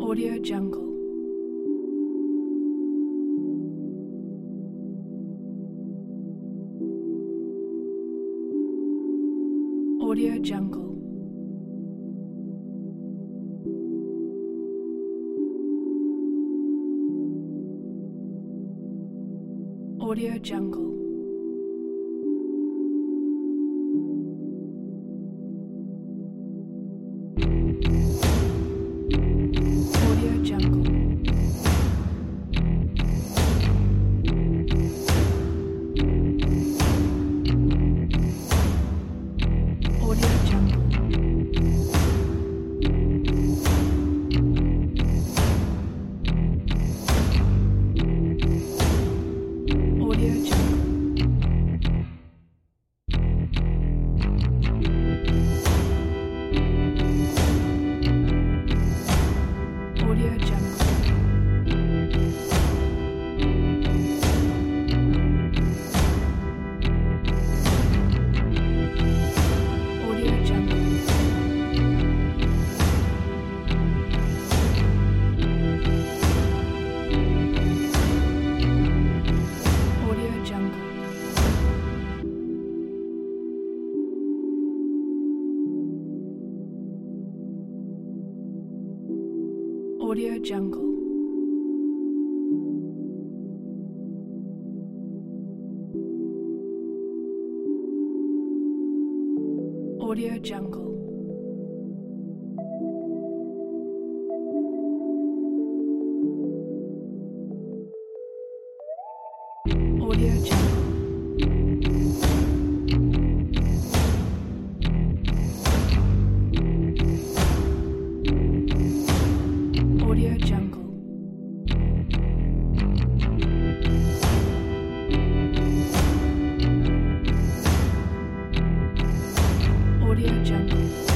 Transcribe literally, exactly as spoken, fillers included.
Audio Jungle. Audio Jungle. Audio Jungle. Audio Jungle. Audio Jungle. Audio Jungle. Audio Jungle. Audio Jungle. Audio Jungle. Audio Jungle. Audio Jungle. Audio Jungle. Audio Jungle. Audio Jungle.